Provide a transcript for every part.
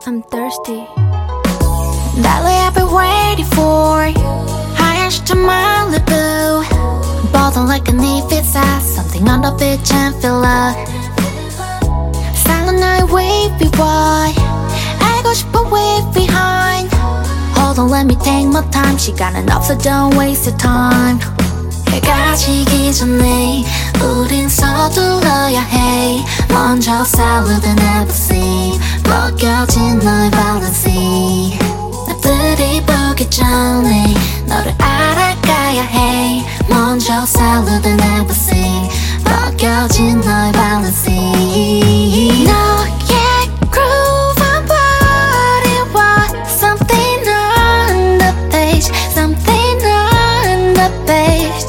I'm thirsty. Lately I've been waiting for higher to Malibu. Bottle like a knee fits out, something on the beach and feel love. Silent night wavy why 알고 싶어 wave behind. Hold on, let me take my time. 시간은 없어, don't waste your time. 해가 지기 전에 우린 서둘러야 해. 먼저 salute and never sleep. 벗겨진 너의 balance. 나들이 보기 전에 너를 알아가야 해. 먼저 salute and never sleep. 벗겨진 너의 balance. 너의 groove on body was something on the page. Something on the page.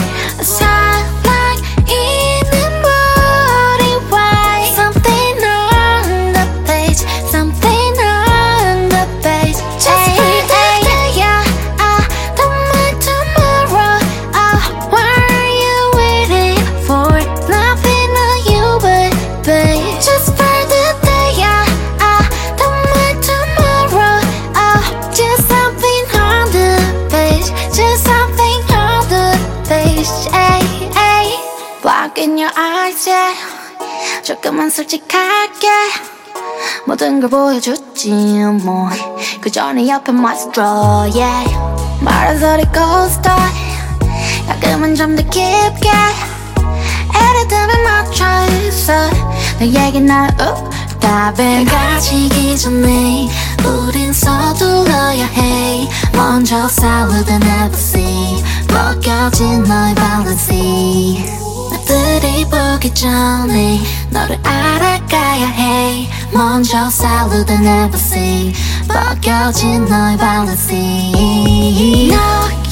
Block in your eyes, yeah. 조금만 솔직하게 모든 걸 보여줬지 뭐. 그저 네 옆에 마스터, yeah. 말해서 goes die. 가끔은 좀 더 깊게 에르듬에 맞춰 있어. 너에게 날 답을 가지기 전에 우린 서둘러야 해. 먼저 salute and never sleep. 벗겨진 너의 balance. 나들이 보기 전에 너를 알아가야 해. 먼저 salute and never sleep. 벗겨진 너의 balance.